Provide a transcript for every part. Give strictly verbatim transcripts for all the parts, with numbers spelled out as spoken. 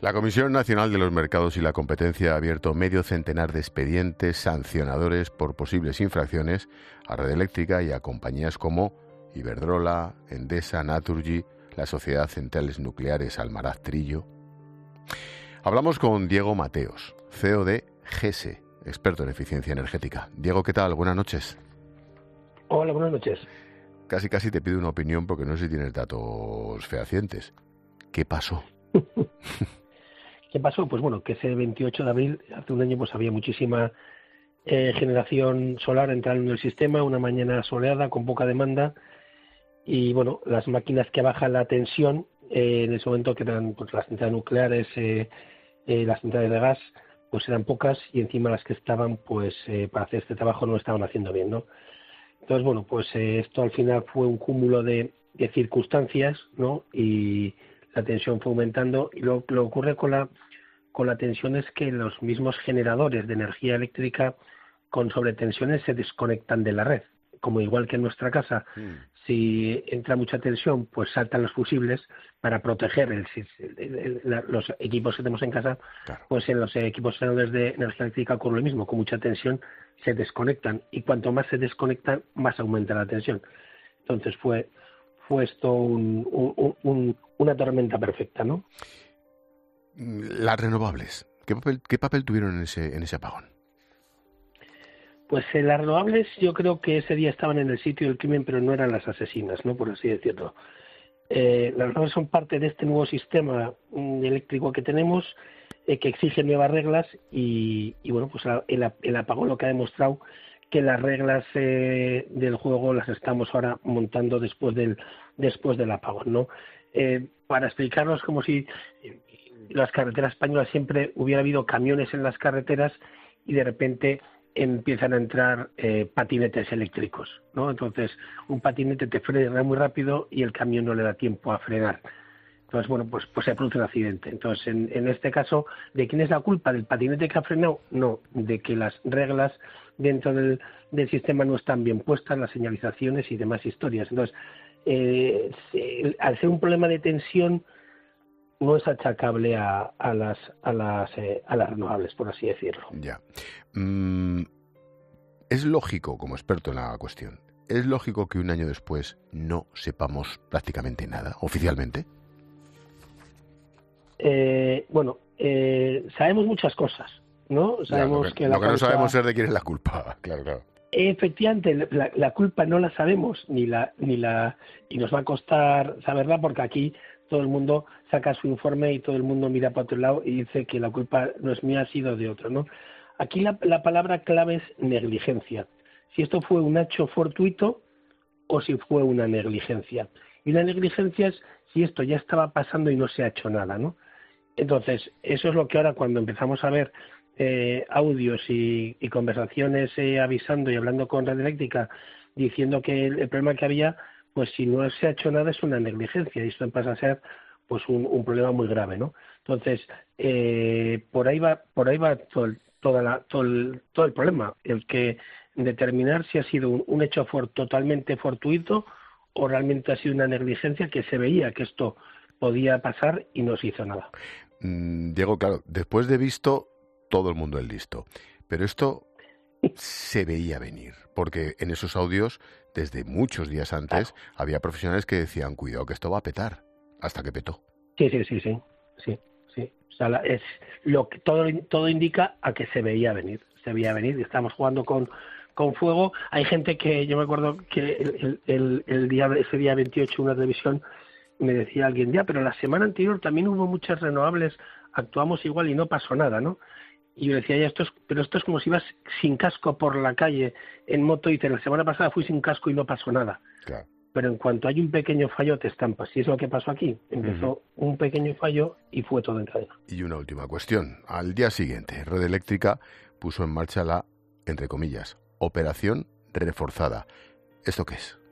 La Comisión Nacional de los Mercados y la Competencia ha abierto medio centenar de expedientes sancionadores por posibles infracciones a Red Eléctrica y a compañías como Iberdrola, Endesa, Naturgy, la Sociedad Centrales Nucleares Almaraz Trillo. Hablamos con Diego Mateos, C E O de GESE, experto en eficiencia energética. Diego, ¿qué tal? Buenas noches. Hola, buenas noches. Casi casi te pido una opinión porque no sé si tienes datos fehacientes. ¿Qué pasó? ¿Qué pasó? Pues bueno, que ese veintiocho de abril, hace un año, pues había muchísima eh, generación solar entrando en el sistema, una mañana soleada con poca demanda y bueno, las máquinas que bajan la tensión eh, en ese momento, que eran pues, las centrales nucleares, eh, eh, las centrales de gas, pues eran pocas y encima las que estaban, pues eh, para hacer este trabajo no lo estaban haciendo bien, ¿no? Entonces, bueno, pues eh, esto al final fue un cúmulo de, de circunstancias, ¿no? Y la tensión fue aumentando y lo que ocurre con la con la tensión es que los mismos generadores de energía eléctrica con sobretensiones se desconectan de la red, como igual que en nuestra casa, mm. si entra mucha tensión, pues saltan los fusibles para proteger el, el, el, el, los equipos que tenemos en casa, claro. Pues en los equipos generadores de energía eléctrica ocurre lo mismo, con mucha tensión se desconectan y cuanto más se desconectan, más aumenta la tensión. Entonces fue fue esto un, un, un, una tormenta perfecta, ¿no? Las renovables, ¿qué papel, qué papel tuvieron en ese, en ese apagón? Pues eh, las renovables yo creo que ese día estaban en el sitio del crimen, pero no eran las asesinas, ¿no? Por así decirlo. Eh, las renovables son parte de este nuevo sistema mm, eléctrico que tenemos, eh, que exige nuevas reglas y, y bueno, pues el, el apagón lo que ha demostrado que las reglas eh, del juego las estamos ahora montando después del después del apagón, ¿no? Eh, para explicarnos como si las carreteras españolas siempre hubiera habido camiones en las carreteras y de repente empiezan a entrar eh, patinetes eléctricos, ¿no? Entonces un patinete te frena muy rápido y el camión no le da tiempo a frenar. Entonces, bueno, pues, pues se produce un accidente. Entonces, en, en este caso, ¿de quién es la culpa? ¿Del patinete que ha frenado? No, de que las reglas dentro del, del sistema no están bien puestas, las señalizaciones y demás historias. Entonces, eh, se, al ser un problema de tensión, no es achacable a, a las a las eh, a las renovables, por así decirlo. Ya. Mm, es lógico, como experto en la cuestión, ¿es lógico que un año después no sepamos prácticamente nada, oficialmente? Eh, bueno, eh, sabemos muchas cosas, ¿no? Sabemos ya, lo que, que la lo que causa... no sabemos es de quién es la culpa, claro, claro. Efectivamente, la, la culpa no la sabemos, ni la ni la y nos va a costar saberla porque aquí todo el mundo saca su informe y todo el mundo mira para otro lado y dice que la culpa no es mía, ha sido de otro, ¿no? Aquí la, la palabra clave es negligencia. Si esto fue un hecho fortuito o si fue una negligencia. Y la negligencia es si esto ya estaba pasando y no se ha hecho nada, ¿no? Entonces, eso es lo que ahora cuando empezamos a ver eh, audios y, y conversaciones eh, avisando y hablando con Red Eléctrica diciendo que el, el problema que había, pues si no se ha hecho nada es una negligencia y esto pasa a ser pues un, un problema muy grave, ¿no? Entonces, eh, por ahí va, por ahí va todo el, toda la, todo, el, todo el problema, el que determinar si ha sido un, un hecho for, totalmente fortuito o realmente ha sido una negligencia que se veía que esto podía pasar y no se hizo nada. Mm, Diego, claro, después de visto, todo el mundo es listo. Pero esto se veía venir, porque en esos audios, desde muchos días antes, claro, había profesionales que decían, cuidado que esto va a petar, hasta que petó. Sí, sí, sí, sí, sí, sí. O sea, la, es lo que todo, todo indica a que se veía venir, se veía venir. Estamos jugando con, con fuego. Hay gente que, yo me acuerdo que el, el, el día, ese día veintiocho, una televisión, me decía alguien, ya, pero la semana anterior también hubo muchas renovables, actuamos igual y no pasó nada, ¿no? Y yo decía, ya, esto es, pero esto es como si ibas sin casco por la calle en moto y te, la semana pasada fui sin casco y no pasó nada. Claro. Pero en cuanto hay un pequeño fallo te estampas. Y es lo que pasó aquí. Empezó uh-huh. un pequeño fallo y fue todo en cadena. Y una última cuestión. Al día siguiente, Red Eléctrica puso en marcha la, entre comillas, operación reforzada. ¿Esto qué es?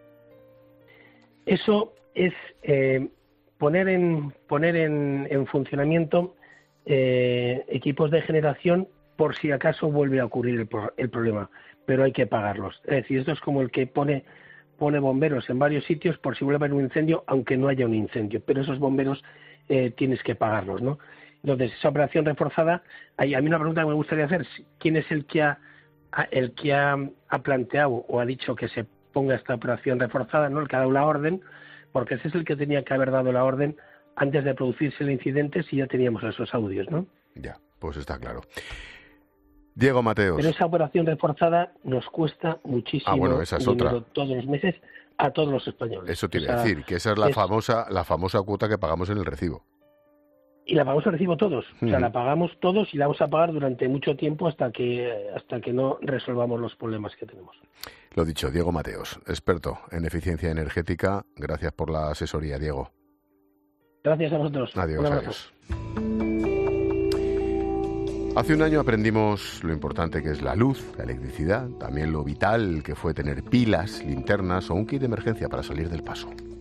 Eso es eh, poner en poner en, en funcionamiento eh, equipos de generación por si acaso vuelve a ocurrir el, el problema, pero hay que pagarlos. Es decir, esto es como el que pone pone bomberos en varios sitios por si vuelve a haber un incendio, aunque no haya un incendio, pero esos bomberos eh, tienes que pagarlos, ¿no? Entonces, esa operación reforzada, hay, a mí una pregunta que me gustaría hacer, ¿quién es el que ha, el que ha, ha planteado o ha dicho que se ponga esta operación reforzada, ¿no? El que ha dado la orden, porque ese es el que tenía que haber dado la orden antes de producirse el incidente si ya teníamos esos audios, ¿no? Ya, pues está claro. Diego Mateos. Pero esa operación reforzada nos cuesta muchísimo ah, bueno, esa es dinero otra. todos los meses a todos los españoles. Eso te iba o sea, a decir, que esa es la es... famosa la famosa cuota que pagamos en el recibo. Y la pagamos al recibo todos, Mm. o sea, la pagamos todos y la vamos a pagar durante mucho tiempo hasta que hasta que no resolvamos los problemas que tenemos. Lo dicho, Diego Mateos, experto en eficiencia energética. Gracias por la asesoría, Diego. Gracias a vosotros. Adiós, adiós. Hace un año aprendimos lo importante que es la luz, la electricidad, también lo vital que fue tener pilas, linternas o un kit de emergencia para salir del paso.